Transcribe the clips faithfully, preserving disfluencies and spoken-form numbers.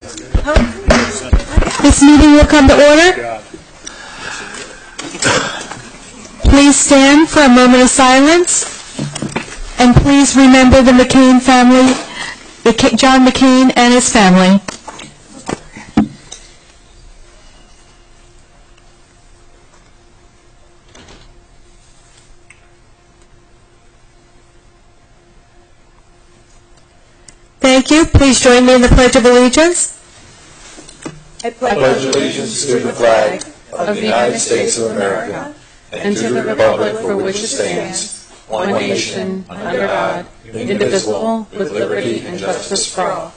This meeting will come to order. Please stand for a moment of silence, and please remember the McCain family, John McCain and his family. Thank you. Please join me in the Pledge of Allegiance. I pledge allegiance to the flag of the United States of America and to the republic for which it stands, one nation, under God, indivisible, with liberty and justice for all.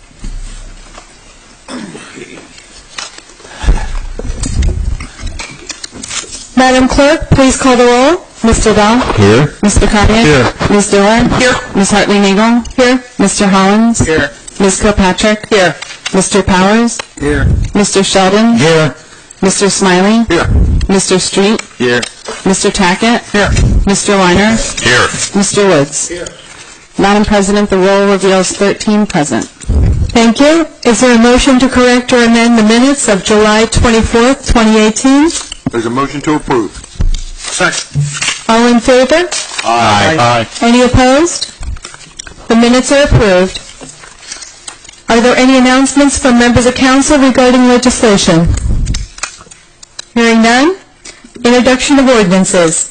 Madam Clerk, please call the roll. Mister Dahl? Here. Mister Connick? Here. Miz Dillon? Here. Miz Hartley-Nagel? Here. Mister Hollins? Here. Miz Kilpatrick? Here. Mister Powers? Here. Mister Sheldon? Here. Mister Smiley? Here. Mister Street? Here. Mister Tackett? Here. Mister Weiner? Here. Mister Woods? Here. Madam President, the roll reveals thirteen present. Thank you. Is there a motion to correct or amend the minutes of July twenty-fourth, twenty eighteen? There's a motion to approve. Second. All in favor? Aye. Aye. Any opposed? The minutes are approved. Are there any announcements from members of council regarding legislation? Hearing none. Introduction of ordinances.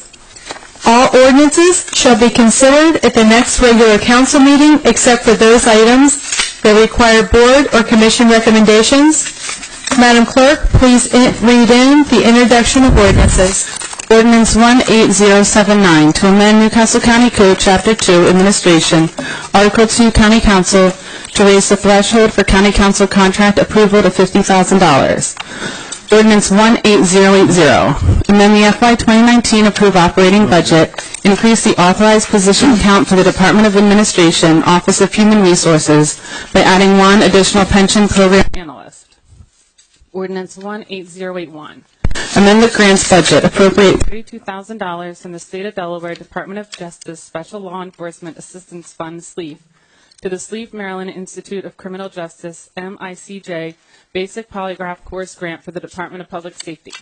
All ordinances shall be considered at the next regular council meeting except for those items that require board or commission recommendations. Madam Clerk, please in, read in the introduction of ordinances. Ordinance one eight zero seven nine to amend Newcastle County Code Chapter two Administration, Article two County Council to raise the threshold for County Council contract approval to fifty thousand dollars. Ordinance one eight zero eight zero, amend the F Y twenty nineteen approved operating budget, increase the authorized position count for the Department of Administration, Office of Human Resources by adding one additional pension program analyst. Ordinance one eight zero eight one. Amend the grants budget, appropriate thirty-two thousand dollars from the State of Delaware Department of Justice Special Law Enforcement Assistance Fund, SLEAF, to the SLEAF Maryland Institute of Criminal Justice, M I C J, Basic Polygraph Course Grant for the Department of Public Safety.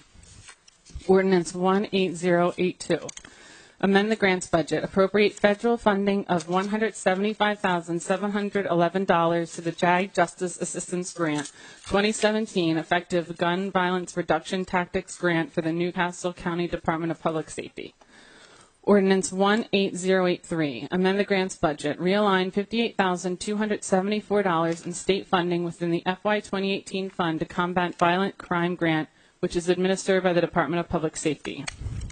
Ordinance one eight zero eight two. Amend the grants budget, appropriate federal funding of one hundred seventy-five thousand seven hundred eleven dollars to the J A G Justice Assistance Grant twenty seventeen, effective Gun Violence Reduction Tactics Grant for the Newcastle County Department of Public Safety. Ordinance one eight zero eight three, amend the grants budget, realign fifty-eight thousand two hundred seventy-four dollars in state funding within the F Y twenty eighteen Fund to Combat Violent Crime Grant, which is administered by the Department of Public Safety.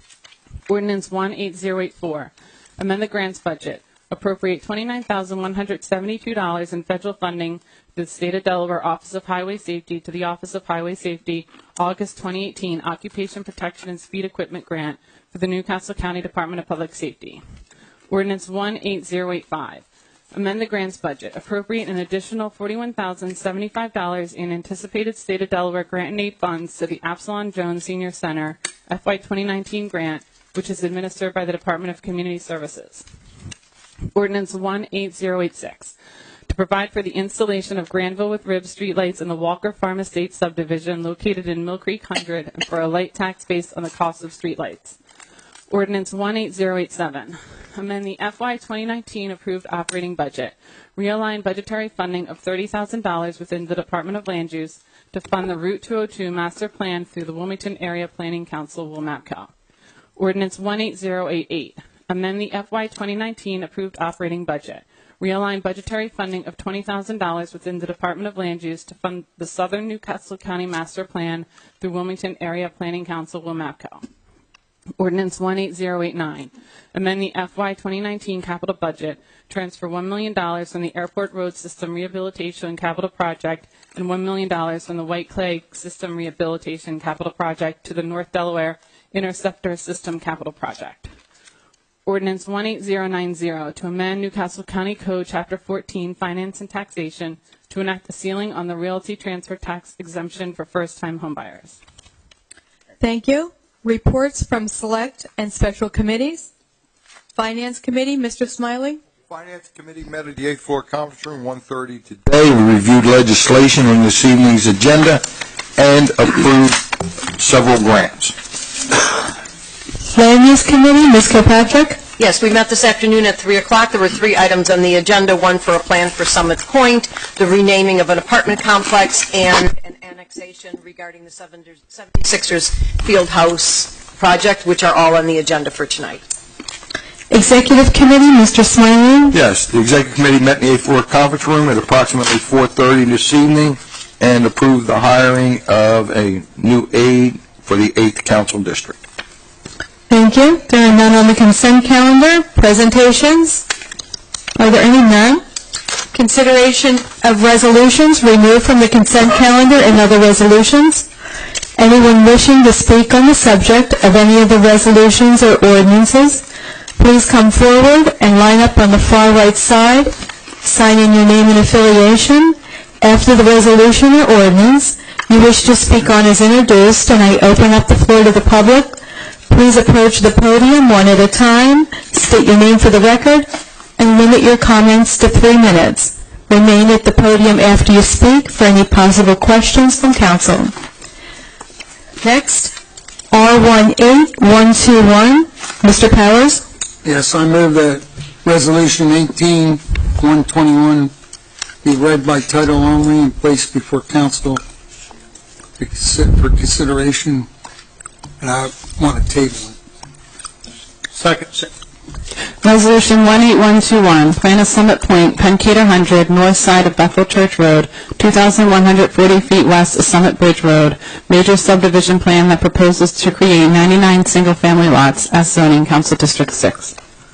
Ordinance one eight zero eight four, amend the grants budget, appropriate twenty-nine thousand one hundred seventy-two dollars in federal funding to the State of Delaware Office of Highway Safety to the Office of Highway Safety August twenty eighteen Occupation Protection and Speed Equipment Grant for the Newcastle County Department of Public Safety. Ordinance one eight zero eight five, amend the grants budget, appropriate an additional forty-one thousand seventy-five dollars in anticipated State of Delaware grant and aid funds to the Absalom Jones Senior Center F Y twenty nineteen grant, which is administered by the Department of Community Services. Ordinance one eight zero eight six, to provide for the installation of Granville with Rib streetlights in the Walker Farm Estates subdivision located in Mill Creek one hundred and for a light tax based on the cost of streetlights. Ordinance one eight zero eight seven, amend the F Y twenty nineteen approved operating budget, realign budgetary funding of thirty thousand dollars within the Department of Land Use to fund the Route two oh two master plan through the Wilmington Area Planning Council, WilMAPCO. Ordinance one eight zero eight eight, amend the F Y twenty nineteen approved operating budget, realign budgetary funding of twenty thousand dollars within the Department of Land Use to fund the Southern Newcastle County Master Plan through Wilmington Area Planning Council, WilMAPCO. Ordinance one eight zero eight nine, amend the F Y twenty nineteen capital budget, transfer one million dollars from the Airport Road System Rehabilitation Capital Project and one million dollars from the White Clay System Rehabilitation Capital Project to the North Delaware Interceptor System Capital Project. Ordinance one eight zero nine zero, to amend Newcastle County Code Chapter fourteen Finance and Taxation to enact a ceiling on the realty transfer tax exemption for first-time homebuyers. Thank you. Reports from select and special committees. Finance Committee, Mister Smiley. Finance Committee met at the eighth floor conference room, one thirty today. We reviewed legislation on this evening's agenda and approved several grants. Land Use Committee, Miz Kilpatrick. Yes, we met this afternoon at three o'clock. There were three items on the agenda, one for a plan for Summit Point, the renaming of an apartment complex, and an annexation regarding the seventy-sixers Field House project, which are all on the agenda for tonight. Executive Committee, Mister Smiley. Yes, the Executive Committee met in the eighth floor conference room at approximately four thirty this evening and approved the hiring of a new aide for the eighth Council District. Thank you. There are none on the consent calendar. Presentations? Are there any? None. Consideration of resolutions removed from the consent calendar and other resolutions. Anyone wishing to speak on the subject of any of the resolutions or ordinances, please come forward and line up on the far right side, sign in your name and affiliation. After the resolution or ordinance you wish to speak on is introduced and I open up the floor to the public, please approach the podium one at a time, state your name for the record, and limit your comments to three minutes. Remain at the podium after you speak for any possible questions from council. Next, R one eight one two one, Mister Powers. Yes, I move that Resolution eighteen one twenty-one be read by title only and placed before council for consi- for consideration, and I want to table it. Second. Resolution one eight one two one, Plan of Summit Point, Pencader one hundred, north side of Bethel Church Road, two thousand one hundred forty feet west of Summit Bridge Road, major subdivision plan that proposes to create ninety-nine single-family lots as zoning, Council District six.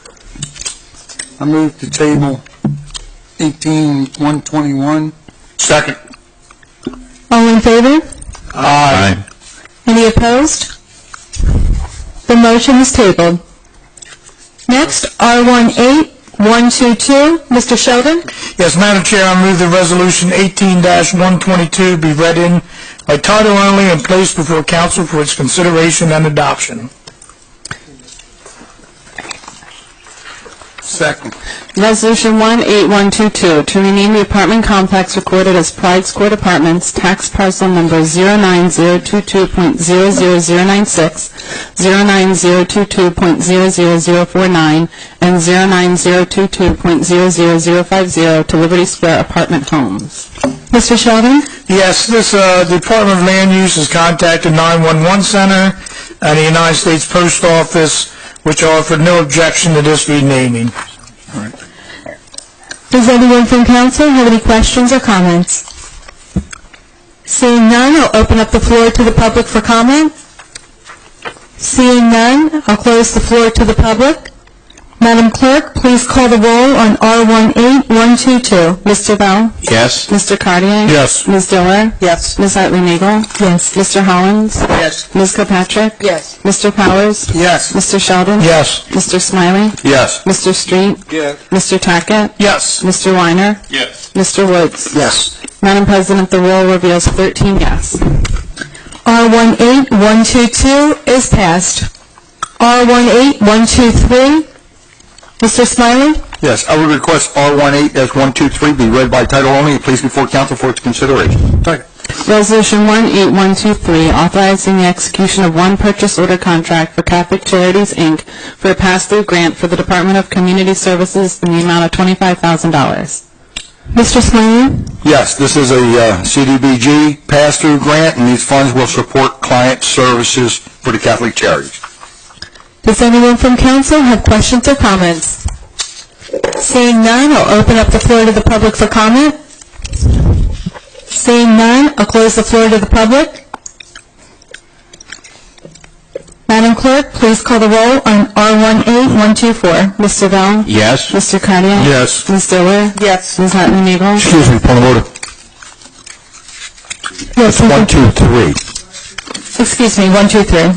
I move to table eighteen one twenty-one. Second. All in favor? Aye. Any opposed? The motion is tabled. Next, R one eight one two two, Mister Sheldon. Yes, Madam Chair, I move that Resolution eighteen one twenty-two be read in by title only and placed before council for its consideration and adoption. Second. Resolution one eight one two two, to rename the apartment complex recorded as Pride's Court Apartments, tax parcel number zero nine zero two two point zero zero zero nine six, zero nine zero two two point zero zero zero four nine, and zero nine zero two two point zero zero zero five zero to Liberty Square Apartment Homes. Mister Sheldon. Yes, this uh, Department of Land Use has contacted nine one one Center and the United States Post Office, which offered no objection to this renaming. Does anyone from council have any questions or comments? Seeing none, I'll open up the floor to the public for comment. Seeing none, I'll close the floor to the public. Madam Clerk, please call the roll on R one eight one two two. Mister Bell? Yes. Mister Cartier? Yes. Miz Diller? Yes. Miz Hartley-Nagel? Yes. Mister Hollins? Yes. Miz Kilpatrick? Yes. Mister Powers? Yes. Mister Sheldon? Yes. Mister Smiley? Yes. Mister Street? Yes. Mister Tackett? Yes. Mister Weiner? Yes. Mister Woods? Yes. Madam President, the roll reveals thirteen yes. R one eight one two two is passed. R one eight one two three, Mister Smiley. Yes, I would request R one eight one two three be read by title only and placed before council for its consideration. Second. Resolution one eight one two three, authorizing the execution of one purchase order contract for Catholic Charities, Incorporated for a pass-through grant for the Department of Community Services in the amount of twenty-five thousand dollars. Mister Smiley. Yes, this is a uh, C D B G pass-through grant, and these funds will support client services for the Catholic Charities. Does anyone from council have questions or comments? Seeing none, I'll open up the floor to the public for comment. Seeing none, I'll close the floor to the public. Madam Clerk, please call the roll on R one eight one two four. Mister Bell? Yes. Mister Cartier? Yes. Miz Diller? Yes. Miz Hartley-Nagel? Excuse me, point of order. Yes, we One, can- two, three. Excuse me, one two three.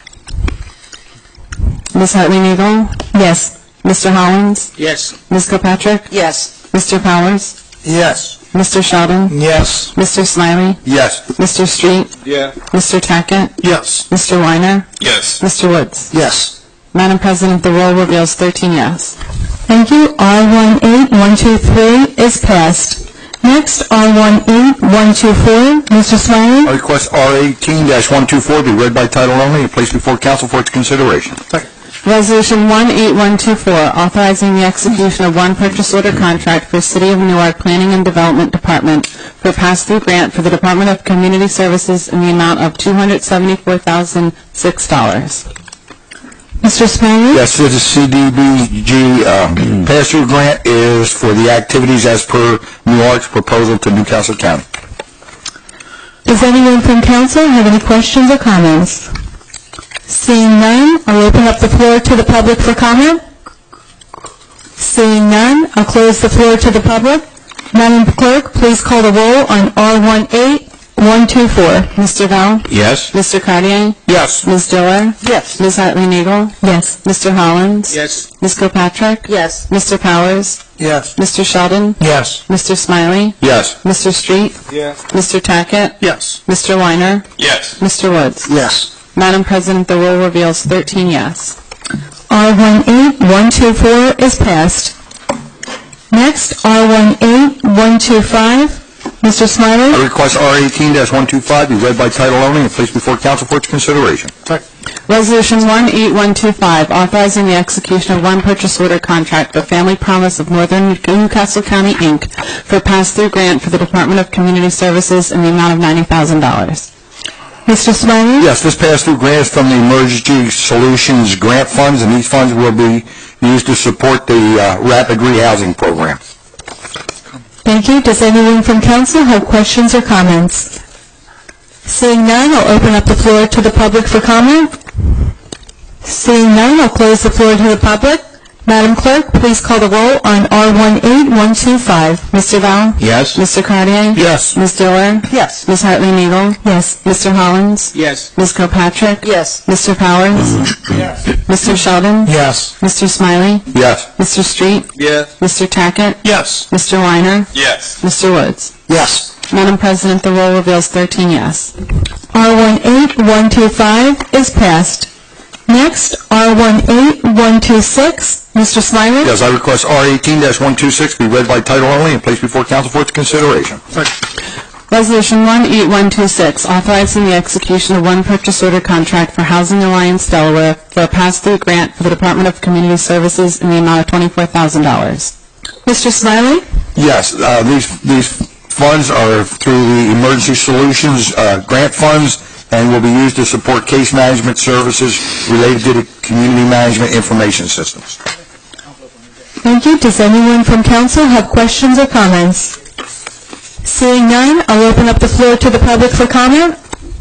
Miz Hartley-Nagel? Yes. Mister Hollins? Yes. Miz Kilpatrick? Yes. Mister Powers? Yes. Mister Sheldon? Yes. Mister Smiley? Yes. Mister Street? Yeah. Mister Tackett? Yes. Mister Weiner? Yes. Mister Woods? Yes. Madam President, the roll reveals thirteen yes. Thank you. R one eight one two three is passed. Next, R one eight one two four. Mister Smiley? I request R eighteen one twenty-four be read by title only and placed before council for its consideration. Resolution one eight one two four, authorizing the execution of one purchase order contract for City of Newark Planning and Development Department for pass-through grant for the Department of Community Services in the amount of two hundred seventy-four thousand six dollars. Mister Smiley? Yes, this is C D B G um, pass-through grant is for the activities as per Newark's proposal to Newcastle County. Does anyone from council have any questions or comments? Seeing none, I'll open up the floor to the public for comment. Seeing none, I'll close the floor to the public. Madam Clerk, please call the roll on R one eight one two four. Mister Bell? Yes. Mister Cartier? Yes. Miz Diller? Yes. Miz Hartley Nagel? Yes. Mister Hollins? Yes. Miz Kilpatrick? Yes. Mister Powers? Yes. Mister Sheldon? Yes. Mister Smiley? Yes. Mister Street? Yes. Mister Tackett? Yes. Mister Weiner? Yes. Mister Woods? Yes. Madam President, the roll reveals thirteen yes. R one eight one two four is passed. Next, R one eight one two five. Mister I Smiley? request R eighteen one twenty-five be read by title only and placed before council for its consideration. Resolution one eight one two five, authorizing the execution of one purchase order contract for Family Promise of Northern Newcastle County, Incorporated for pass-through grant for the Department of Community Services in the amount of ninety thousand dollars. Mister Smiley? Yes, this pass-through grant is from the Emergency Solutions Grant Funds, and these funds will be used to support the uh, Rapid Rehousing Program. Thank you. Does anyone from council have questions or comments? Seeing none, I'll open up the floor to the public for comment. Seeing none, I'll close the floor to the public. Madam Clerk, please call the roll on R one eight one two five. Mister Bell? Yes. Mister Cartier? Yes. Miz Diller? Yes. Miz Hartley Nagel? Yes. Mister Hollins? Yes. Miz Kilpatrick? Yes. Mister Powers? Yes. Mister Sheldon? Yes. Mister Smiley? Yes. Mister Street? Yes. Mister Tackett? Yes. Mister Weiner? Yes. Mister Woods? Yes. Madam President, the roll reveals thirteen yes. R one eight one two five is passed. Next, R one eight one two six. Mister Smiley? Yes, I request R eighteen one twenty-six be read by title only and placed before council for its consideration. Resolution one eight one two six, authorizing the execution of one purchase order contract for Housing Alliance Delaware for a pass-through grant for the Department of Community Services in the amount of twenty-four thousand dollars. Mister Smiley? Yes, uh, these these funds are through the Emergency Solutions uh, Grant Funds and will be used to support case management services related to the community management information systems. Thank you. Does anyone from council have questions or comments? Seeing none, I'll open up the floor to the public for comment.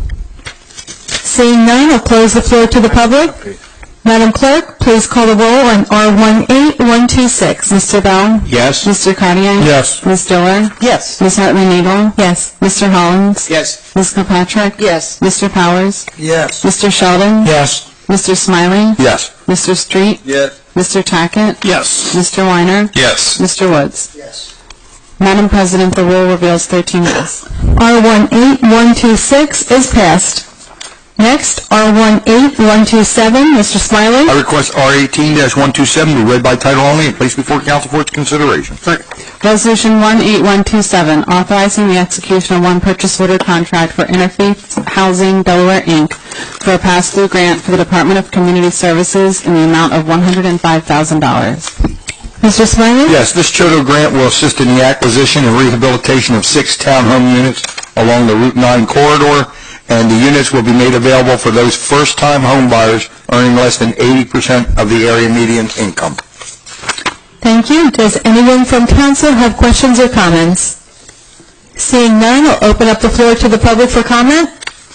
Seeing none, I'll close the floor to the public. Madam Clerk, please call the roll on R one eight one two six. Mister Bell? Yes. Mister Cartier? Yes. Miz Diller? Yes. Miz Hartley Nagel? Yes. Mister Hollins? Yes. Miz Kilpatrick? Yes. Mister Powers? Yes. Mister Sheldon? Yes. Mister Smiley? Yes. Mister Street? Yes. Mister Tackett? Yes. Mister Weiner? Yes. Mister Woods? Yes. Madam President, the roll reveals thirteen yes. R one eight one two six is passed. Next, R one eight one two seven. Mister Smiley? I request R eighteen one twenty-seven be read by title only and placed before council for its consideration. Resolution one eight one two seven, authorizing the execution of one purchase order contract for Interfaith Housing Delaware, Incorporated for a pass-through grant for the Department of Community Services in the amount of one hundred five thousand dollars. Mister Smiley? Yes, this CHOTO grant will assist in the acquisition and rehabilitation of six townhome units along the Route nine corridor, and the units will be made available for those first-time home buyers earning less than eighty percent of the area median income. Thank you. Does anyone from council have questions or comments? Seeing none, I'll open up the floor to the public for comment.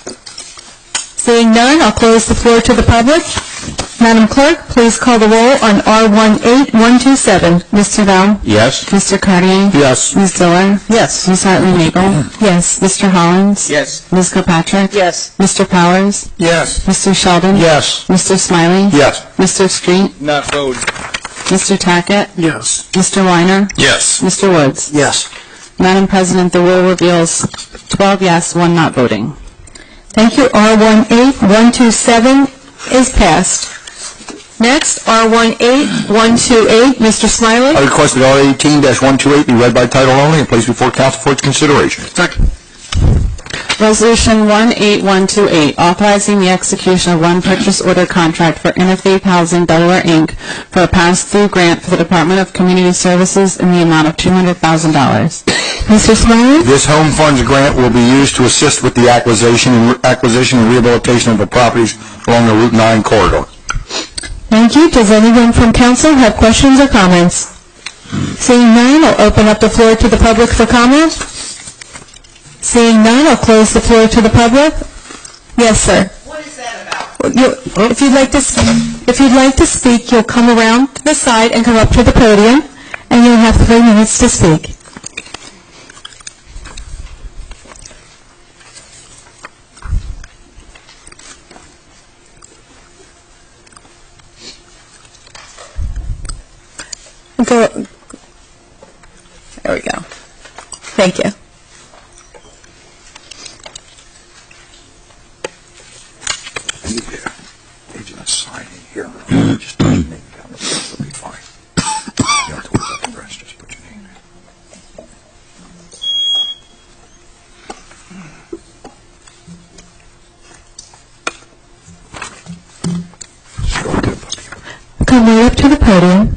Seeing none, I'll close the floor to the public. Madam Clerk, please call the roll on R one eight one two seven. Mister Bell? Yes. Mister Cartier? Yes. Miz Diller? Yes. Miz Hartley Nagel? Yes. Mister Hollins? Yes. Miz Kilpatrick? Yes. Mister Powers? Yes. Mister Sheldon? Yes. Mister Smiley? Yes. Mister Street? Not vote. Mister Tackett? Yes. Mister Weiner? Yes. Mister Woods? Yes. Madam President, the roll reveals twelve yes, one not voting. Thank you. R one eight one two seven is passed. Next, R one eight one two eight, Mister Smiley. I request that R eighteen one twenty-eight be read by title only and placed before council for its consideration. Second. Resolution one eight one two eight, authorizing the execution of one purchase order contract for Interfaith Housing Delaware, Incorporated for a pass-through grant for the Department of Community Services in the amount of two hundred thousand dollars. Mister Smiley. This home funds grant will be used to assist with the acquisition and, acquisition and rehabilitation of the properties along the Route nine corridor. Thank you. Does anyone from council have questions or comments? Seeing none, I'll open up the floor to the public for comment. Seeing none, I'll close the floor to the public. Yes, sir. What is that about? You, if you'd like to, s- if you'd like to speak, you'll come around to the side and come up to the podium, and you'll have three minutes to speak. Go. There we go. Thank you. They just sign in here. Just put your name down. It'll be fine. You don't have to worry about the rest. Just put your name in. Just go to the podium. Come right up to the podium.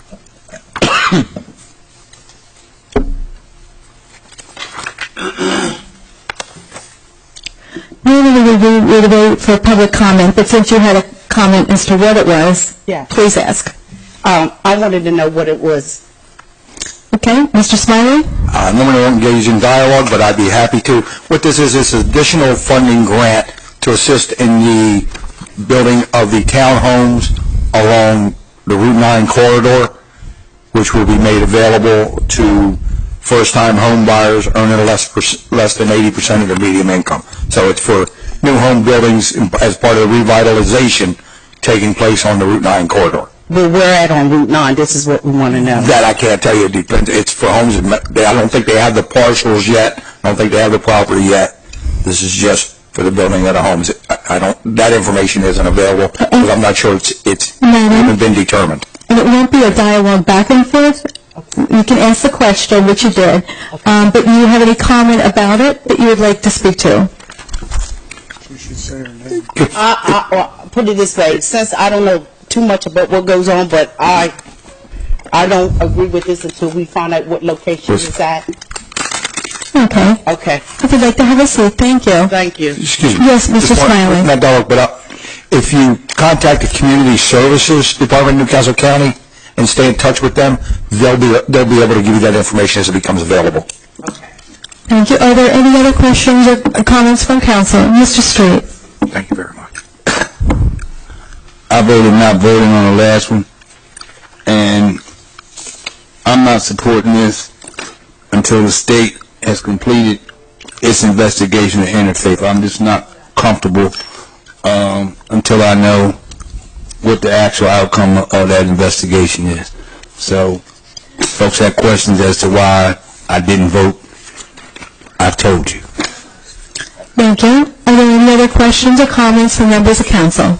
Normally we would we would wait for public comment, but since you had a comment as to what it was, Yeah. please ask. Um, I wanted to know what it was. Okay, Mister Smiley? Uh, normally I don't engage in dialogue, but I'd be happy to. What this is, is additional funding grant to assist in the building of the townhomes along the Route nine corridor, which will be made available to first-time home buyers earning less per- less than eighty percent of their median income. So it's for new home buildings in- as part of the revitalization taking place on the Route nine corridor. But we're at on Route nine. This is what we want to know. That I can't tell you. It depends. It's for homes. in- they- I don't think they have the parcels yet. I don't think they have the property yet. This is just for the building of the homes. I I don't, that information isn't available because I'm not sure it's, it's Mhm. even been determined. And it won't be a dialogue back and forth. You can ask the question, which you did, um, but do you have any comment about it that you would like to speak to? We should say her name. I, I, well, put it this way, since I don't know too much about what goes on, but I, I don't agree with this until we find out what location it's at. Okay. Okay, If you'd like to have a seat, thank you. thank you. Excuse me. Yes, Mister Just one- Smiley. Not dialogue, but uh, if you contact the Community Services Department in Newcastle County and stay in touch with them, they'll be, they'll be able to give you that information as it becomes available. Thank you. Are there any other questions or comments from council? Mister Street? Thank you very much. I voted not voting on the last one, and I'm not supporting this until the state has completed its investigation of interfaith. I'm just not comfortable um, until I know what the actual outcome of that investigation is. So, folks have questions as to why I didn't vote. I've told you. Thank you. Are there any other questions or comments from members of council?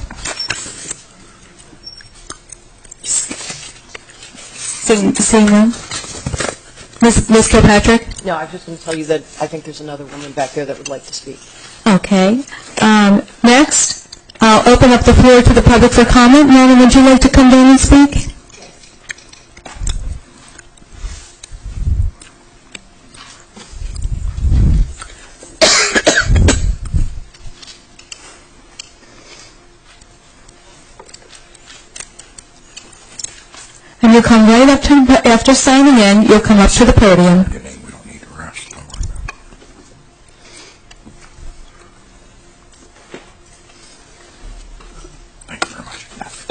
Seeing seeing none? Miz Miz Kilpatrick? No, I was just going to tell you that I think there's another woman back there that would like to speak. Okay. Um, Next, I'll open up the floor to the public for comment. Nana, would you like to come down and speak? And you'll come right up to, after signing in, you'll come up to the podium. Your name, we don't need to rush. Don't worry about it. Thank you very much.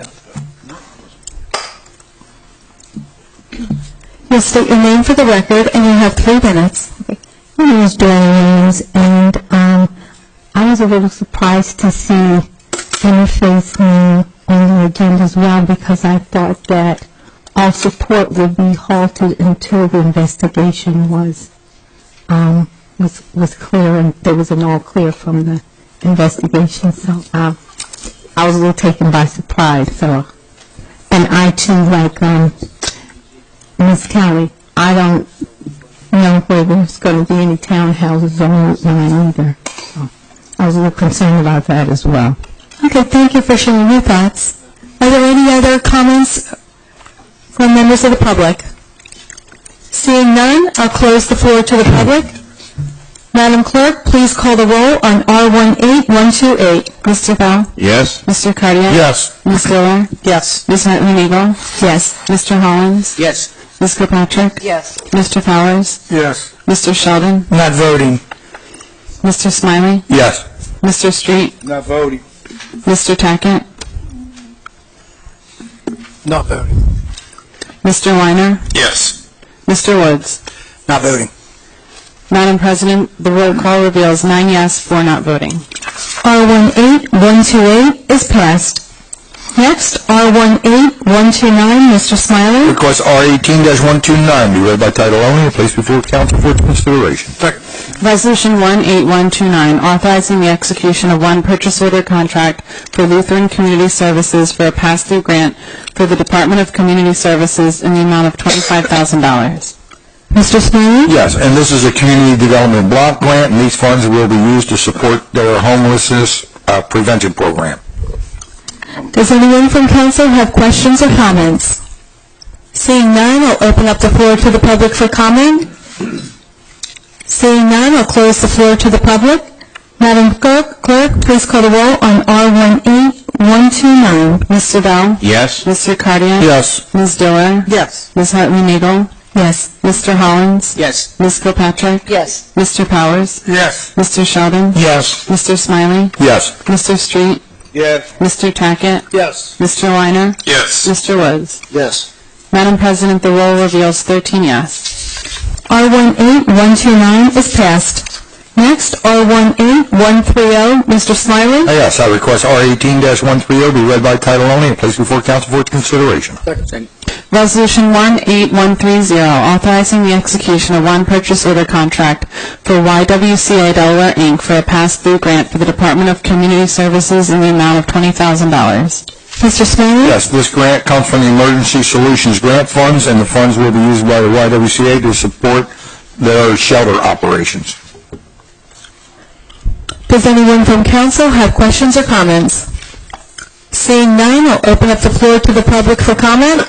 You'll state your name for the record, and you'll have three minutes. My name is Joanne Williams, and um, I was a little surprised to see Interfaith name on the agenda as well, because I thought that all support would be halted until the investigation was um, was was clear, and there was an all clear from the investigation. So uh, I was a little taken by surprise. So And I too, like um, Miss Kelly, I don't know where there's going to be any townhouses on Route nine either. So I was a little concerned about that as well. Okay, thank you for sharing your thoughts. Are there any other comments from members of the public? Seeing none, I'll close the floor to the public. Madam Clerk, please call the roll on R one eight one two eight. Mister Bell? Yes. Mister Cartier? Yes. Miz Diller? Yes. Miz Hartley Eagle? Yes. Mister Hollins? Yes. Miz Kilpatrick? Yes. Mister Powers? Yes. Mister Sheldon? Not voting. Mister Smiley? Yes. Mister Street? Not voting. Mister Tackett? Not voting. Mister Weiner? Yes. Mister Woods? Not voting. Madam President, the roll call reveals nine yes, four not voting. R one eight one two eight is passed. Next, R one eight one two nine, Mister Smiley. Request R eighteen one two nine be read by title only and placed before council for its consideration. Second. Resolution one eight one two nine, authorizing the execution of one purchase order contract for Lutheran Community Services for a pass-through grant for the Department of Community Services in the amount of twenty-five thousand dollars. Mister Smiley? Yes, and this is a community development block grant, and these funds will be used to support their homelessness uh, prevention program. Does anyone from council have questions or comments? Seeing none, I'll open up the floor to the public for comment. Seeing none, I'll close the floor to the public. Madam Clerk, Clerk, please call the roll on R one eight one two nine. Mister Bell? Yes. Mister Cartier? Yes. Miz Diller? Yes. Miz Hartley Eagle? Yes. Mister Hollins? Yes. Miz Kilpatrick? Yes. Mister Powers? Yes. Mister Sheldon? Yes. Mister Smiley? Yes. Mister Street? Yes. Mister Tackett? Yes. Mister Weiner? Yes. Mister Woods? Yes. Madam President, the roll reveals thirteen yes. R one eight one two nine is passed. Next, R one eight one three zero, Mister Smiley. Uh, Yes, I request R eighteen one three zero be read by title only and placed before council for its consideration. Second. Resolution one eight one three zero, authorizing the execution of one purchase order contract for Y W C A Delaware, Incorporated for a pass-through grant for the Department of Community Services in the amount of twenty thousand dollars. Mister Smiley? Yes, this grant comes from the Emergency Solutions Grant Funds, and the funds will be used by the Y W C A to support their shelter operations. Does anyone from council have questions or comments? Seeing none, I'll open up the floor to the public for comment.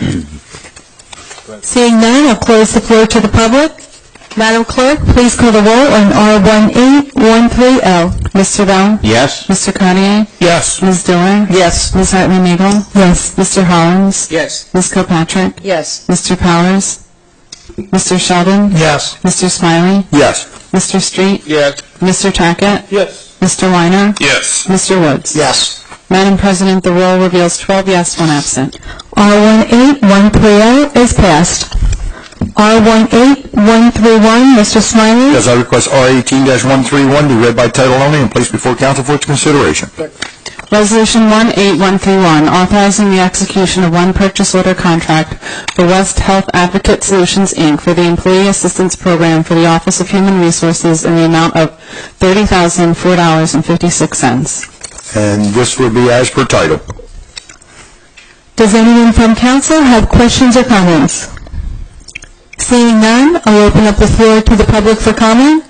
Seeing none, I'll close the floor to the public. Madam Clerk, please call the roll on R one eight one three zero. Mister Bell? Yes. Mister Cartier? Yes. Miz Diller? Yes. Miz Hartley Eagle? Yes. Mister Hollins? Yes. Miz Kilpatrick? Yes. Mister Powers? Mister Sheldon? Yes. Mister Smiley? Yes. Mister Street? Yes. Mister Tackett? Yes. Mister Weiner? Yes. Mister Woods? Yes. Madam President, the roll reveals twelve yes, one absent. R one eight one three zero is passed. R one eight one three one, Mister Smiley. Yes, I request R eighteen one three one be read by title only and placed before council for its consideration. Resolution one eight one three one, authorizing the execution of one purchase order contract for West Health Advocate Solutions, Incorporated for the Employee Assistance Program for the Office of Human Resources in the amount of thirty thousand four dollars and fifty-six cents. And this will be as per title. Does anyone from council have questions or comments? Seeing none, I'll open up the floor to the public for comment.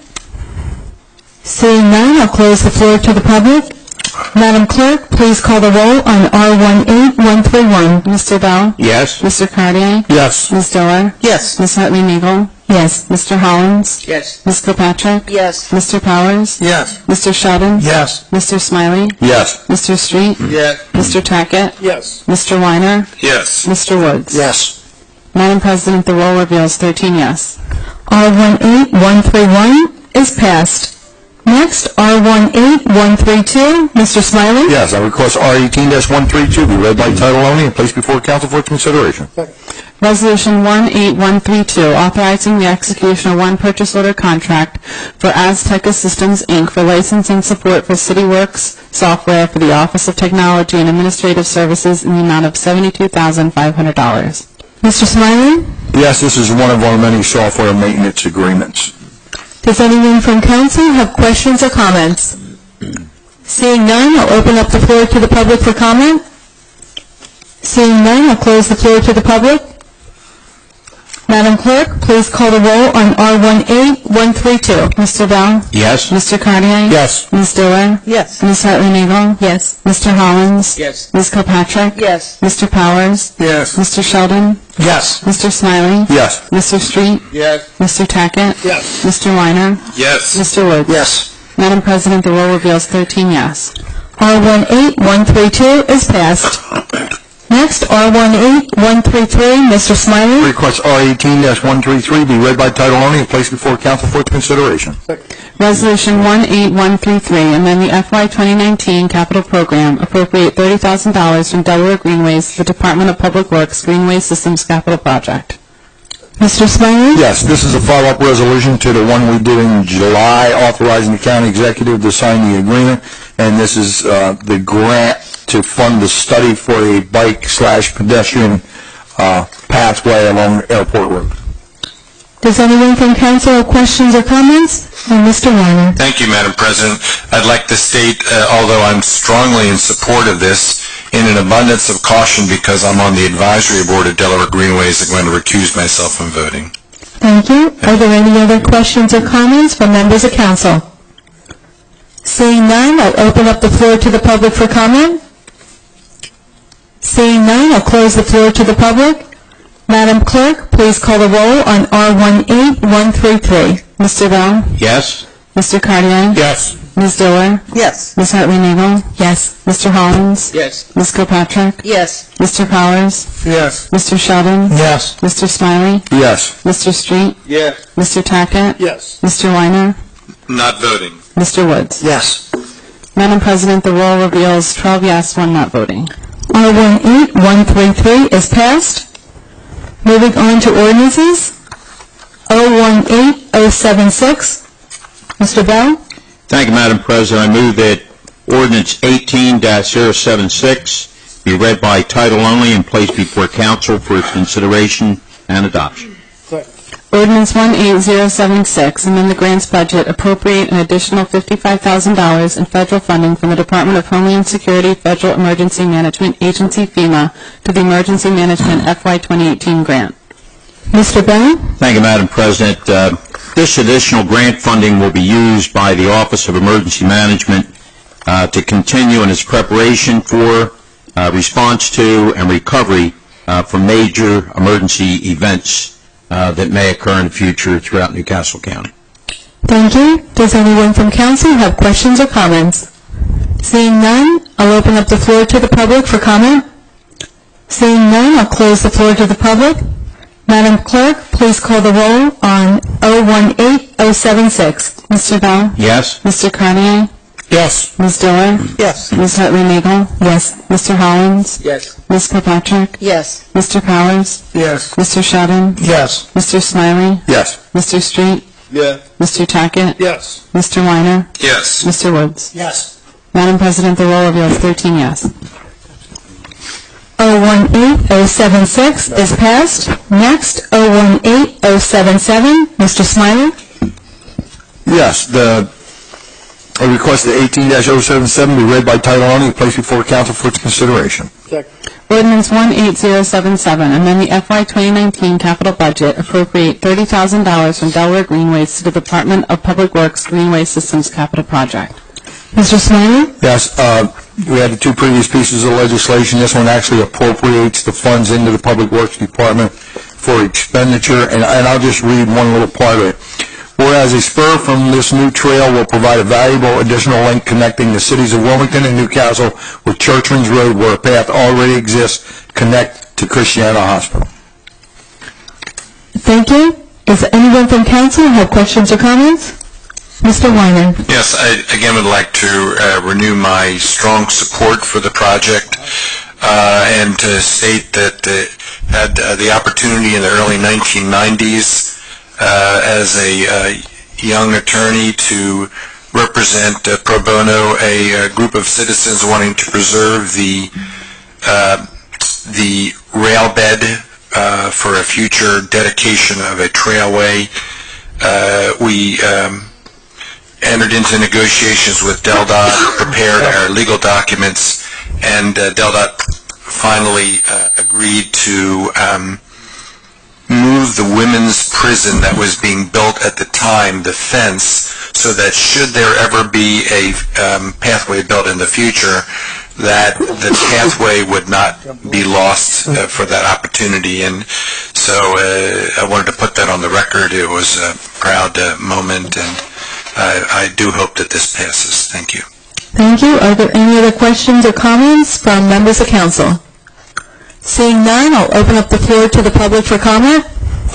Seeing none, I'll close the floor to the public. Madam Clerk, please call the roll on R one eight one three one. Mister Bell? Yes. Mister Cartier? Yes. Miz Diller? Yes. Miz Hartley Eagle? Yes. Mister Hollins? Yes. Miz Kilpatrick? Yes. Mister Powers? Yes. Mister Sheldon? Yes. Mister Smiley? Yes. Mister Street? Yes. Mister Tackett? Yes. Mister Weiner? Yes. Mister Woods? Yes. Madam President, the roll reveals thirteen yes. R one eight one three one is passed. Next, R one eight one three two, Mister Smiley. Yes, I request R eighteen one three two be read by title only and placed before council for its consideration. Resolution one eight one three two, authorizing the execution of one purchase order contract for Azteca Systems, Incorporated for licensing support for CityWorks software for the Office of Technology and Administrative Services in the amount of seventy-two thousand five hundred dollars. Mister Smiley. Yes, this is one of our many software maintenance agreements. Does anyone from council have questions or comments? Seeing none, I'll open up the floor to the public for comment. Seeing none, I'll close the floor to the public. Madam Clerk, please call the roll on R one eight one three two. Mister Bell? Yes. Mister Cartier? Yes. Miz Diller? Yes. Miz Hartley Nagel? Yes. Mister Hollins? Yes. Miz Kilpatrick? Yes. Mister Powers? Yes. Mister Sheldon? Yes. Mister Smiley? Yes. Mister Street? Yes. Mister Tackett? Yes. Mister Weiner? Yes. Mister Woods? Yes. Madam President, the roll reveals thirteen yes. R one eight one three two is passed. Next, R one eight one three three, Mister Smiley. Request R eighteen one thirty-three be read by title only and placed before council for its consideration. Resolution one eight one three three, amend the F Y twenty nineteen capital program, appropriate thirty thousand dollars from Delaware Greenways to the Department of Public Works Greenway Systems Capital Project. Mister Smiley. Yes, this is a follow-up resolution to the one we did in July, authorizing the county executive to sign the agreement, and this is uh, the grant to fund the study for a bike slash pedestrian uh, pathway along Airport Road. Does anyone from council have questions or comments? And Mister Weiner. Thank you, Madam President. I'd like to state, uh, although I'm strongly in support of this, in an abundance of caution because I'm on the advisory board of Delaware Greenways, I'm going to recuse myself from voting. Thank you. Are there any other questions or comments from members of council? Seeing none, I'll open up the floor to the public for comment. Seeing none, I'll close the floor to the public. Madam Clerk, please call the roll on R one eight one three three. Mister Bell? Yes. Mister Cartier? Yes. Miz Diller? Yes. Miz Hartley Nagel? Yes. Mister Hollins? Yes. Miz Kilpatrick? Yes. Mister Powers? Yes. Mister Sheldon? Yes. Mister Smiley? Yes. Mister Street? Yes. Mister Tackett? Yes. Mister Weiner? Not voting. Mister Woods? Yes. Madam President, the roll reveals twelve yes, one not voting. R one eight one three three is passed. Moving on to ordinances. oh one eight oh seven six. Mister Bell? Thank you, Madam President. I move that ordinance eighteen dash zero seven six be read by title only and placed before council for its consideration and adoption. Ordinance one eight zero seven six, amend the grants budget, appropriate an additional fifty-five thousand dollars in federal funding from the Department of Homeland Security Federal Emergency Management Agency FEMA to the Emergency Management F Y twenty eighteen grant. Mister Bell? Thank you, Madam President. Uh, this additional grant funding will be used by the Office of Emergency Management uh, to continue in its preparation for, uh, response to, and recovery uh, from major emergency events Uh, that may occur in the future throughout Newcastle County. Thank you. Does anyone from council have questions or comments? Seeing none, I'll open up the floor to the public for comment. Seeing none, I'll close the floor to the public. Madam Clerk, please call the roll on oh one eight oh seven six. Mister Bell? Yes? Mister Cartier? Yes. Miz Diller? Yes. Miz Hartley Nagel? Yes. Mister Hollins? Yes. Miz Kilpatrick? Yes. Mister Powers? Yes. Mister Sheldon? Yes. Mister Smiley? Yes. Mister Street? Yes. Mister Tackett? Yes. Mister Weiner? Yes. Mister Woods? Yes. Madam President, the roll reveals thirteen yes. oh one eight oh seven six is passed. Next, oh one eight oh seven seven. Mister Smiley? Yes, the I request that eighteen dash oh seven seven be read by title only and placed before council for its consideration. Ordinance one eight zero seven seven, amend the F Y twenty nineteen capital budget, appropriate thirty thousand dollars from Delaware Greenways to the Department of Public Works Greenway Systems Capital Project. Mister Smiley? Yes, uh, we had the two previous pieces of legislation. This one actually appropriates the funds into the Public Works Department for expenditure, and, and I'll just read one little part of it. Whereas a spur from this new trail will provide a valuable additional link connecting the cities of Wilmington and Newcastle with Churchman's Road, where a path already exists, connect to Christiana Hospital. Thank you. Does anyone from council have questions or comments? Mister Weiner? Yes, I again would like to uh, renew my strong support for the project uh, and to state that uh, had uh, the opportunity in the early nineteen nineties Uh, as a uh, young attorney to represent uh, pro bono a, uh group of citizens wanting to preserve the uh, the rail bed uh, for a future dedication of a trailway. Uh, we um, entered into negotiations with DelDOT, prepared our legal documents, and uh, DelDOT finally uh, agreed to um, move the women's prison that was being built at the time, the fence, so that should there ever be a um, pathway built in the future, that the pathway would not be lost uh, for that opportunity. And so uh, I wanted to put that on the record. It was a proud uh, moment, and I, I do hope that this passes. Thank you. Thank you. Are there any other questions or comments from members of council? Seeing none, I'll open up the floor to the public for comment.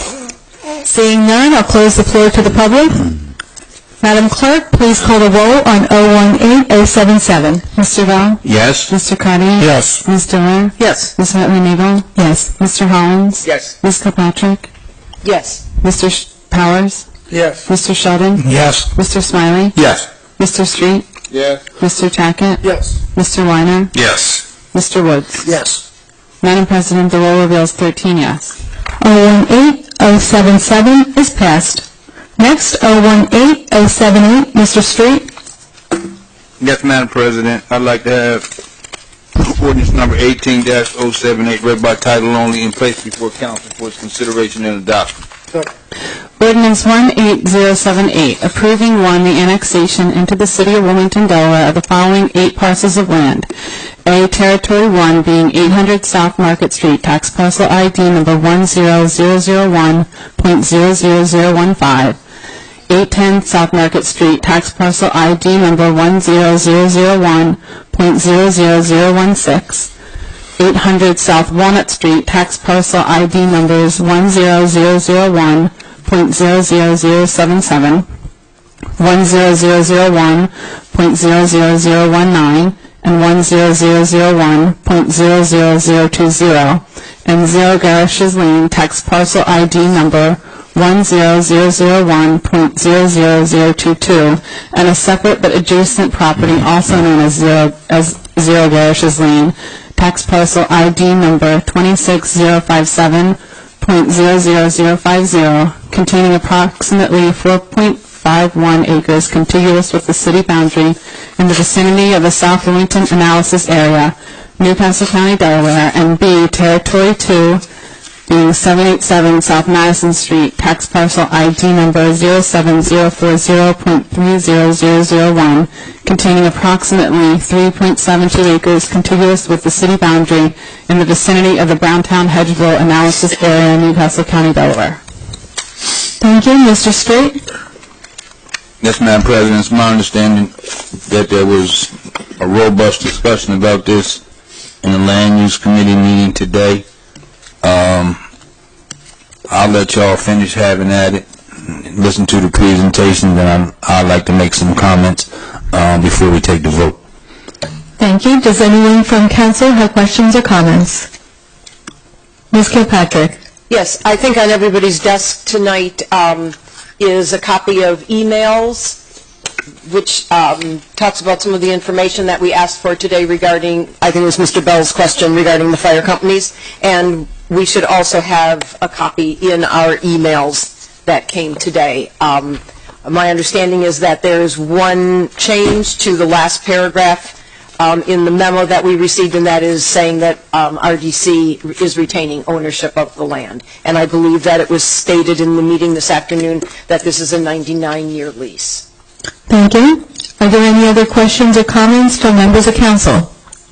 Seeing none, I'll close the floor to the public. Madam Clerk, please call the roll on oh one eight oh seven seven. Mister Bell? Yes. Mister Carty? Yes. Miz Diller? Yes. Miz Hartley Nagel? Yes. Mister Hollins? Yes. Miz Kilpatrick? Yes. Mister Sh- Powers? Yes. Mister Sheldon? Yes. Mister Smiley? Yes. Mister Street? Yes. Mister Tackett? Yes. Mister Weiner? Yes. Mister Woods? Yes. Madam President, the roll reveals thirteen yes. oh one eight oh seven seven is passed. Next, oh one eight oh seven eight, Mister Street. Yes, Madam President, I'd like to have ordinance number eighteen dash oh seven eight read by title only and placed before council for its consideration and adoption. Ordinance one eight oh seven eight, approving, one, the annexation into the city of Wilmington, Delaware of the following eight parcels of land. A, Territory one being eight hundred South Market Street, tax parcel I D number one zero zero zero one point zero zero zero one five. eight ten South Market Street, tax parcel I D number one zero zero zero one point zero zero zero one six. eight hundred South Walnut Street, tax parcel I D numbers one zero zero zero one point zero zero zero seven seven, one zero zero zero one point zero zero zero one nine, and one zero zero zero one point zero zero zero two zero, and Zero Garishes Lane, tax parcel I D number one zero zero zero one point zero zero zero two two, and a separate but adjacent property also known as Zero, as Zero Garishes Lane, tax parcel I D number two six zero five seven point zero zero zero five zero, containing approximately four point five one acres contiguous with the city boundary in the vicinity of the South Wilmington Analysis Area, Newcastle County, Delaware, and B, Territory two, being seven eighty-seven South Madison Street, tax parcel I D number zero seven zero four zero point three zero zero zero one, containing approximately three point seven two acres contiguous with the city boundary in the vicinity of the Browntown Hedgeville Analysis Area, Newcastle County, Delaware. Thank you. Mister Street? Yes, Madam President, it's my understanding that there was a robust discussion about this in the Land Use Committee meeting today. Um, I'll let y'all finish having at it, listen to the presentation, then I'm, I'd like to make some comments um, before we take the vote. Thank you. Does anyone from council have questions or comments? Miz Kilpatrick? Yes, I think on everybody's desk tonight um, is a copy of emails which um, talks about some of the information that we asked for today regarding, I think it was Mister Bell's question regarding the fire companies, and we should also have a copy in our emails that came today. Um, my understanding is that there is one change to the last paragraph um, in the memo that we received, and that is saying that um, R D C is retaining ownership of the land. And I believe that it was stated in the meeting this afternoon that this is a ninety-nine year lease. Thank you. Are there any other questions or comments from members of council?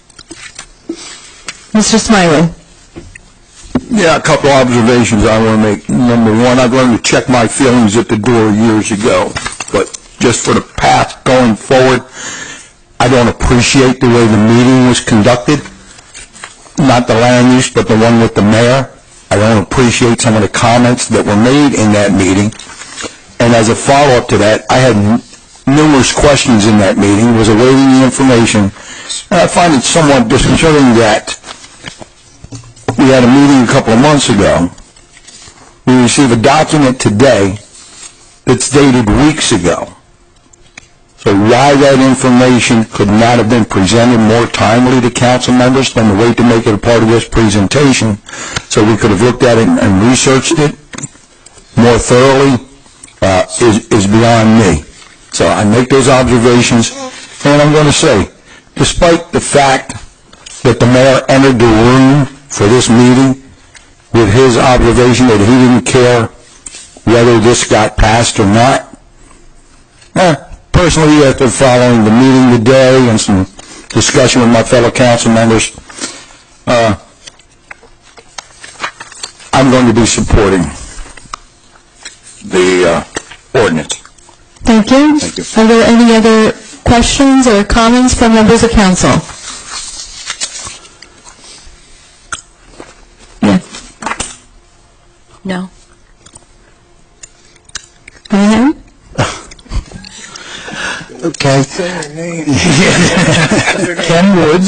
Mister Smiley? Yeah, a couple observations I want to make. Number one, I've learned to check my feelings at the door years ago, but just for the path going forward, I don't appreciate the way the meeting was conducted. Not the land use, but the one with the mayor. I don't appreciate some of the comments that were made in that meeting. And as a follow-up to that, I had numerous questions in that meeting, was awaiting the information, and I find it somewhat disconcerting that we had a meeting a couple of months ago. We receive a document today that's dated weeks ago. So why that information could not have been presented more timely to council members than to wait to make it a part of this presentation so we could have looked at it and researched it more thoroughly uh, is, is beyond me. So I make those observations, and I'm going to say, despite the fact that the mayor entered the room for this meeting with his observation that he didn't care whether this got passed or not. Eh, personally, after following the meeting today and some discussion with my fellow council members, uh, I'm going to be supporting the uh, ordinance. Thank you. Thank you. Are there any other questions or comments from members of council? Yes. No. Anyone? Okay. Ken Woods.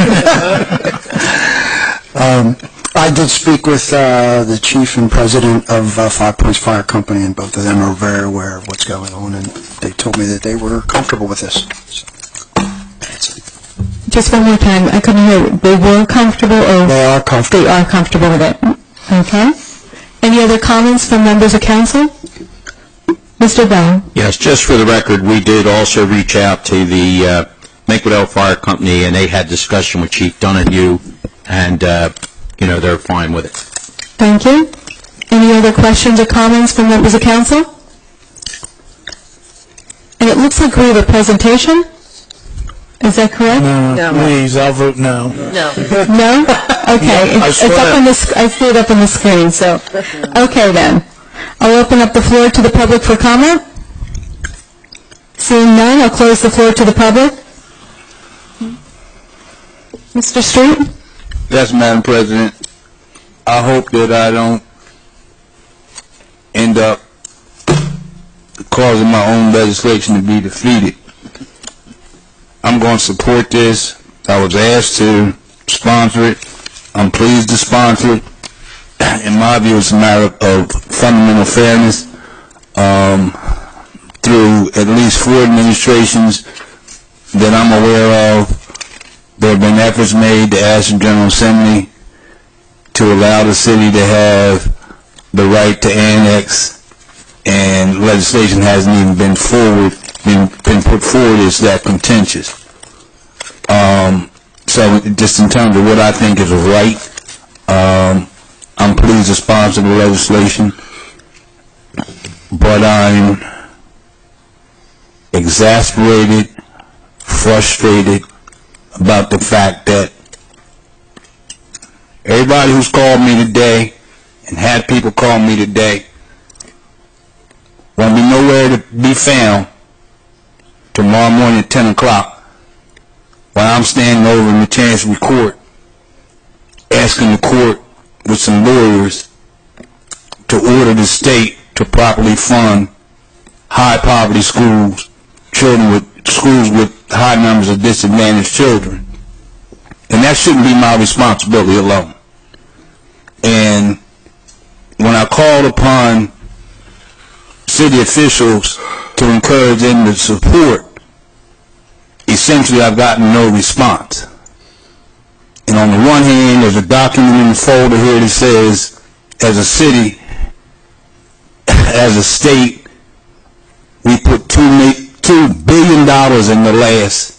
Um, I did speak with uh, the chief and president of uh, Five Points Fire Company, and both of them are very aware of what's going on, and they told me that they were comfortable with this. So, that's it. Just one more time. I couldn't hear. They were comfortable or? They are comfortable. They are comfortable with it. Okay. Any other comments from members of council? Mister Bell? Yes, just for the record, we did also reach out to the uh, Maquadel Fire Company, and they had discussion with Chief Donahue, and, uh, you know, they're fine with it. Thank you. Any other questions or comments from members of council? And it looks like we have a presentation. Is that correct? No. Please, I'll vote no. No. No? Okay. I It's, swear. it's up on the, sc- I see it up on the screen, so, okay then. I'll open up the floor to the public for comment. Seeing none, I'll close the floor to the public. Mister Street? Yes, Madam President. I hope that I don't end up causing my own legislation to be defeated. I'm going to support this. I was asked to sponsor it. I'm pleased to sponsor it. In my view, it's a matter of fundamental fairness. Um, through at least four administrations that I'm aware of, there have been efforts made to ask the General Assembly to allow the city to have the right to annex, and legislation hasn't even been forward, been, been put forward as that contentious. Um, so just in terms of what I think is a right, um, I'm pleased to sponsor the legislation, but I'm exasperated, frustrated about the fact that everybody who's called me today and had people call me today won't be nowhere to be found tomorrow morning at ten o'clock while I'm standing over in the Chancery Court asking the court with some lawyers to order the state to properly fund high poverty schools, children with schools with high numbers of disadvantaged children. And that shouldn't be my responsibility alone. And when I called upon city officials to encourage them to support, essentially I've gotten no response. And on the one hand, there's a document in the folder here that says, as a city, as a state, we put two, two billion dollars in the last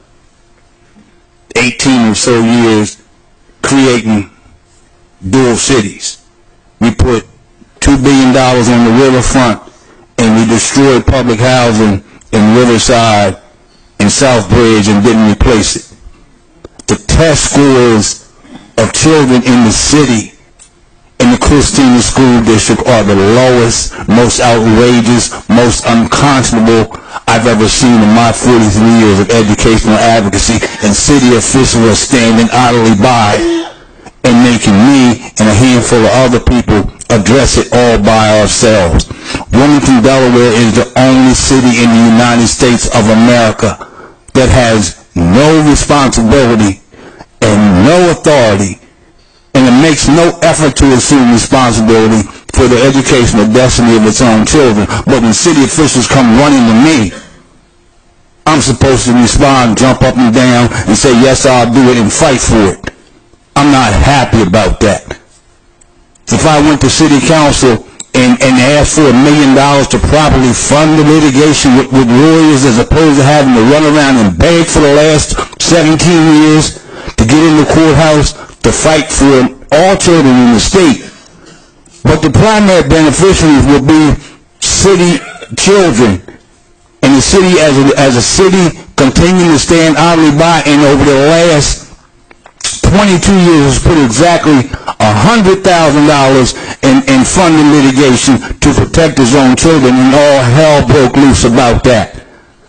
eighteen or so years creating dual cities. We put two billion dollars on the riverfront, and we destroyed public housing in Riverside and Southbridge and didn't replace it. The test scores of children in the city in the Christina School District are the lowest, most outrageous, most unconscionable I've ever seen in my forty-three years of educational advocacy, and city officials are standing idly by and making me and a handful of other people address it all by ourselves. Wilmington, Delaware is the only city in the United States of America that has no responsibility and no authority, and it makes no effort to assume responsibility for the educational destiny of its own children. But when city officials come running to me, I'm supposed to respond, jump up and down, and say, yes, I'll do it, and fight for it. I'm not happy about that. If I went to city council and, and asked for a million dollars to properly fund the litigation with, with lawyers, as opposed to having to run around and beg for the last seventeen years to get get in the courthouse to fight for all children in the state. But the primary beneficiaries will be city children. And the city, as a, as a city, continuing to stand idly by, and over the last twenty-two years has put exactly one hundred thousand dollars in, in funding litigation to protect his own children, and all hell broke loose about that.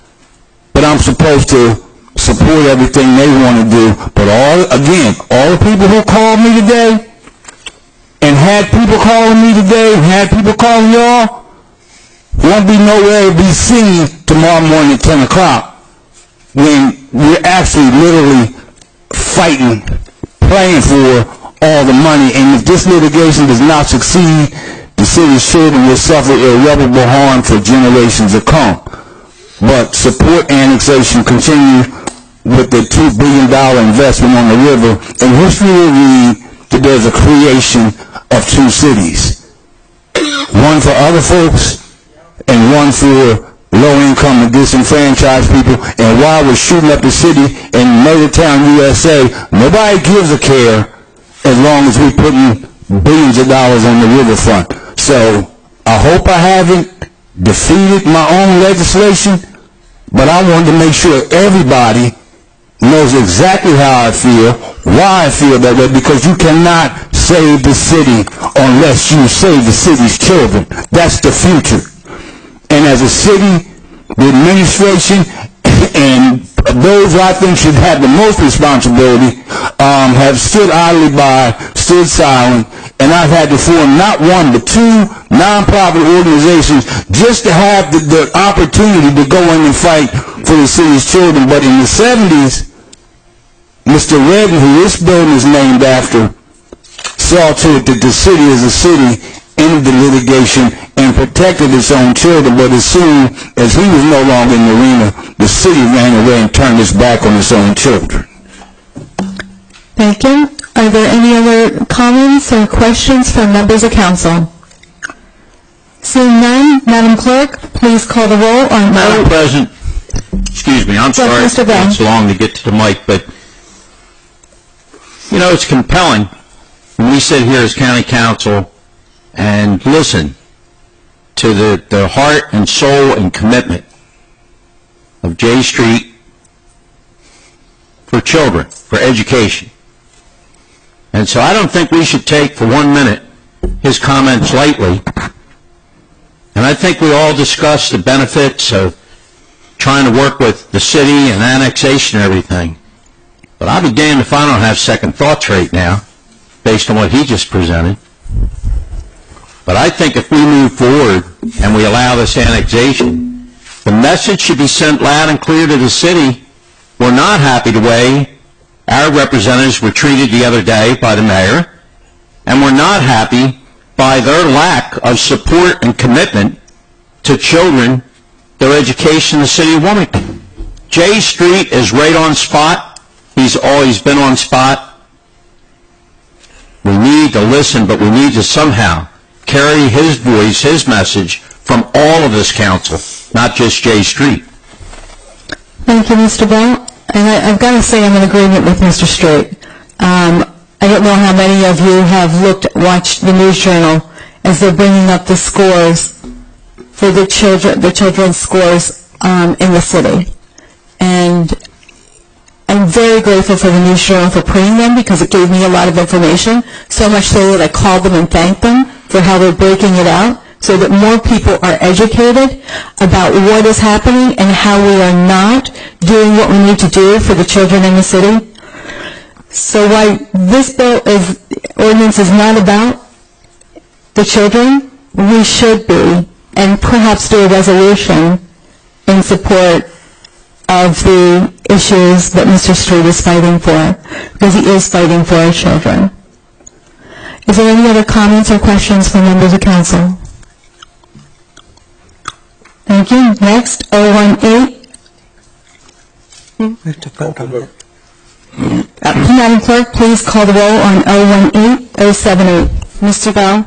But I'm supposed to support everything they want to do. But all, again, all the people who called me today, and had people calling me today, and had people calling y'all, won't be nowhere to be seen tomorrow morning at ten o'clock when we're actually literally fighting, playing for all the money. And if this litigation does not succeed, the city's children will suffer irreparable harm for generations to come. But support annexation, continue with the two billion dollars investment on the river, and history will read that there's a creation of two cities. One for other folks, and one for low-income and disenfranchised people. And while we're shooting up the city in Murdertown, U S A, nobody gives a care as long as we're putting billions of dollars on the riverfront. So I hope I haven't defeated my own legislation, but I wanted to make sure everybody knows exactly how I feel, why I feel that way, because you cannot save the city unless you save the city's children. That's the future. And as a city, the administration and those I think should have the most responsibility um, have stood idly by, stood silent, and I've had to form not one but two nonprofit organizations just to have the, the opportunity to go in and fight for the city's children. But in the seventies, Mister Redden, who this building is named after, saw to it that the city as a city ended the litigation and protected its own children. But as soon as he was no longer in the arena, the city ran away and turned its back on its own children. Thank you. Are there any other comments or questions from members of council? Seeing none, Madam Clerk, please call the roll on... Madam President, excuse me, I'm Yes, sorry Mister it Bell. takes long to get to the mic, but, you know, it's compelling when we sit here as county council and listen to the, the heart and soul and commitment of J Street for children, for education. And so I don't think we should take for one minute his comments lightly. And I think we all discussed the benefits of trying to work with the city and annexation and everything. But I'll be damned if I don't have second thoughts right now, based on what he just presented. But I think if we move forward and we allow this annexation, the message should be sent loud and clear to the city. We're not happy the way our representatives were treated the other day by the mayor, and we're not happy by their lack of support and commitment to children, their education in the city of Wilmington. J Street is right on spot. He's always been on spot. We need to listen, but we need to somehow carry his voice, his message, from all of this council, not just J Street. Thank you, Mister Bell. And I, I've got to say I'm in agreement with Mister Straight. Um, I don't know how many of you have looked, watched the News Journal as they're bringing up the scores for the children, the children's scores um, in the city. And I'm very grateful for the News Journal for printing them because it gave me a lot of information, so much so that I called them and thanked them for how they're breaking it out, so that more people are educated about what is happening and how we are not doing what we need to do for the children in the city. So while this bill is, ordinance is not about the children, we should be, and perhaps do a resolution in support of the issues that Mister Street is fighting for, because he is fighting for our children. Is there any other comments or questions from members of council? Thank you. Next, oh one eight. We have to vote on it. Madam Clerk, please call the roll on oh one eight oh seven eight. Mister Bell?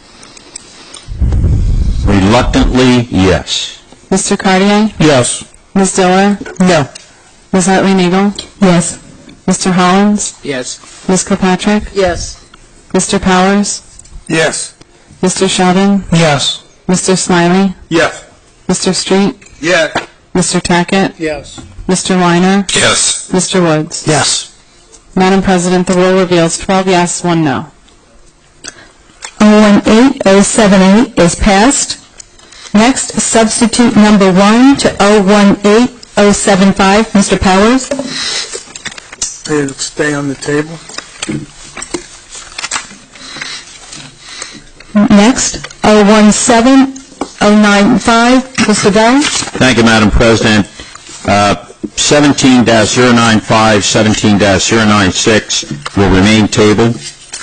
Reluctantly, yes. Mister Cartier? Yes. Miz Diller? No. Miz Hartley Nagel? Yes. Mister Hollins? Yes. Miz Kilpatrick? Yes. Mister Powers? Yes. Mister Sheldon? Yes. Mister Smiley? Yes. Mister Street? Yes. Mister Tackett? Yes. Mister Weiner? Yes. Mister Woods? Yes. Madam President, the roll reveals twelve yes, one no. oh one eight oh seven eight is passed. Next, substitute number one to oh one eight oh seven five, Mister Powers. It'll stay on the table. Next, oh one seven oh nine five, Mister Bell. Thank you, Madam President. Uh, seventeen dash zero nine five, seventeen dash zero nine six will remain tabled.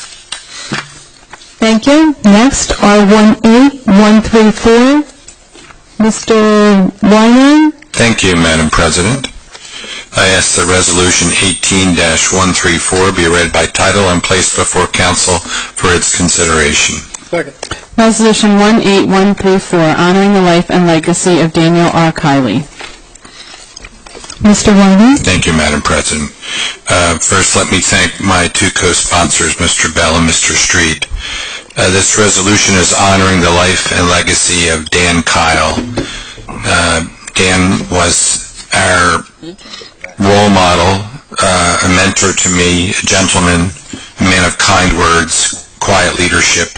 Thank you. Next, R one eight one three four, Mister Weiner. Thank you, Madam President. I ask that Resolution eighteen dash one three four be read by title and placed before council for its consideration. Second. Resolution one eight one three four, honoring the life and legacy of Daniel R. Kiley. Mister Weiner. Thank you, Madam President. Uh, first, let me thank my two co-sponsors, Mister Bell and Mister Street. Uh, this resolution is honoring the life and legacy of Dan Kyle. Uh, Dan was our role model, uh, a mentor to me, a gentleman, a man of kind words, quiet leadership.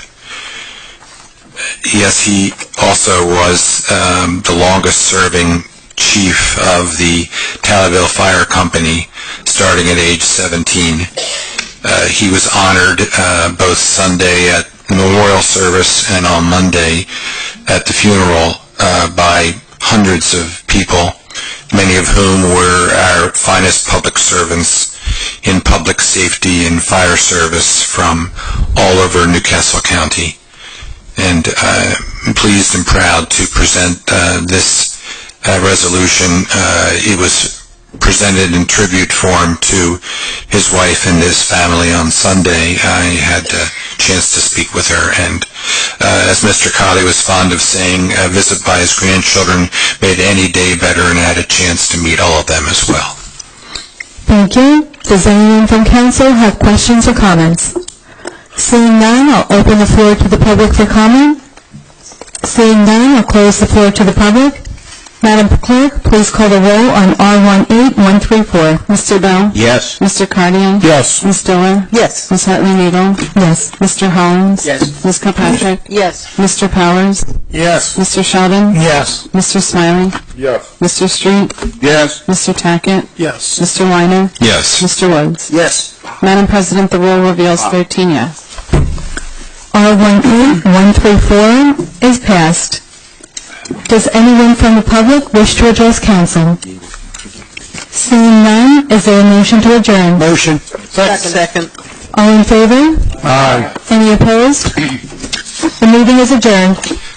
Yes, he also was um, the longest-serving chief of the Talaville Fire Company, starting at age seventeen. Uh, he was honored uh, both Sunday at the memorial service and on Monday at the funeral uh, by hundreds of people, many of whom were our finest public servants in public safety and fire service from all over Newcastle County. And uh, I'm pleased and proud to present uh, this uh, resolution. Uh, it was presented in tribute form to his wife and his family on Sunday. I had a chance to speak with her, and uh, as Mister Kiley was fond of saying, a visit by his grandchildren made any day better, and I had a chance to meet all of them as well. Thank you. Does anyone from council have questions or comments? Seeing none, I'll open the floor to the public for comment. Seeing none, I'll close the floor to the public. Madam Clerk, please call the roll on R one eight one three four. Mister Bell? Yes. Mister Cardian? Yes. Miz Diller? Yes. Miz Hartley-Needle? Yes. Mister Hollins? Yes. Miz Kilpatrick? Yes. Mister Powers? Yes. Mister Sheldon? Yes. Mister Smiley? Yes. Mister Street? Yes. Mister Tackett? Yes. Mister Weiner? Yes. Mister Woods? Yes. Madam President, the roll reveals thirteen yes. R one eight one three four is passed. Does anyone from the public wish to address council? Seeing none, is there a motion to adjourn? Motion. Second. All in favor? Aye. Any opposed? The meeting is adjourned.